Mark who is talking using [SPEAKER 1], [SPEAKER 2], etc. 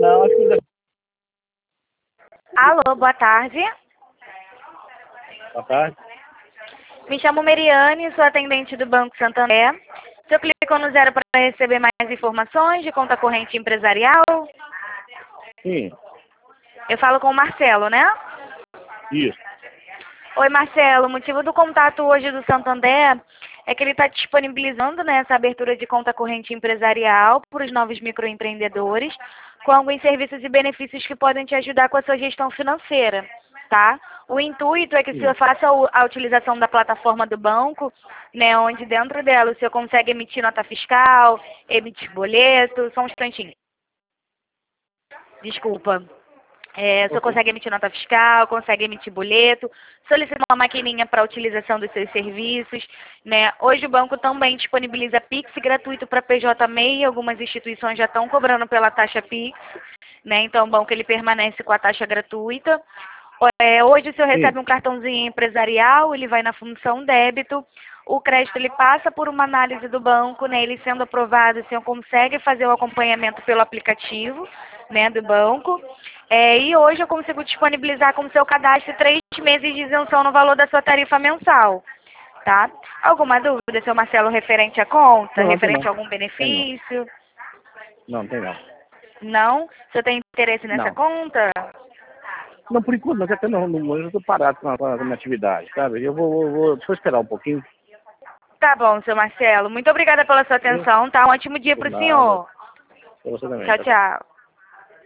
[SPEAKER 1] Não, acho que ainda...
[SPEAKER 2] Alô, boa tarde.
[SPEAKER 1] Boa tarde.
[SPEAKER 2] Me chamo Meriane, sou atendente do Banco Santander. O senhor clicou no 0 para receber mais informações de conta corrente empresarial?
[SPEAKER 1] Sim,
[SPEAKER 2] Eu falo com o Marcelo, né?
[SPEAKER 1] isso.
[SPEAKER 2] Oi, Marcelo. O motivo do contato hoje do Santander é que ele está disponibilizando, né, essa abertura de conta corrente empresarial para os novos microempreendedores, com alguns serviços e benefícios que podem te ajudar com a sua gestão financeira, tá? O intuito é que o senhor
[SPEAKER 1] Sim.
[SPEAKER 2] faça a utilização da plataforma do banco, né, onde dentro dela o senhor consegue emitir nota fiscal, emitir boleto. Só um instantinho. Desculpa. O senhor
[SPEAKER 1] Ok.
[SPEAKER 2] consegue emitir nota fiscal, consegue emitir boleto, solicitar uma maquininha para a utilização dos seus serviços, né? Hoje o banco também disponibiliza Pix gratuito para PJ MEI, algumas instituições já estão cobrando pela taxa Pix, né? Então o banco ele permanece com a taxa gratuita. Hoje o senhor
[SPEAKER 1] Sim.
[SPEAKER 2] recebe um cartãozinho empresarial, ele vai na função débito, o crédito ele passa por uma análise do banco, né? Ele sendo aprovado, o senhor consegue fazer o acompanhamento pelo aplicativo, né, do banco. E hoje eu consigo disponibilizar como seu cadastro 3 meses de isenção no valor da sua tarifa mensal, tá? Alguma dúvida, seu Marcelo, referente à conta,
[SPEAKER 1] Não, tem
[SPEAKER 2] referente
[SPEAKER 1] não.
[SPEAKER 2] a algum
[SPEAKER 1] Tem não.
[SPEAKER 2] benefício?
[SPEAKER 1] Não, tem não.
[SPEAKER 2] Não? O senhor tem interesse nessa
[SPEAKER 1] Não.
[SPEAKER 2] conta?
[SPEAKER 1] Não, por enquanto, não, até não, eu estou parado com a minha atividade, sabe? Eu vou só esperar um pouquinho.
[SPEAKER 2] Tá bom, seu Marcelo. Muito obrigada pela sua
[SPEAKER 1] Viu?
[SPEAKER 2] atenção, tá? Um ótimo dia
[SPEAKER 1] Por
[SPEAKER 2] para o
[SPEAKER 1] nada.
[SPEAKER 2] senhor.
[SPEAKER 1] Pra você também.
[SPEAKER 2] Tchau,
[SPEAKER 1] Tchau, tchau.
[SPEAKER 2] tchau.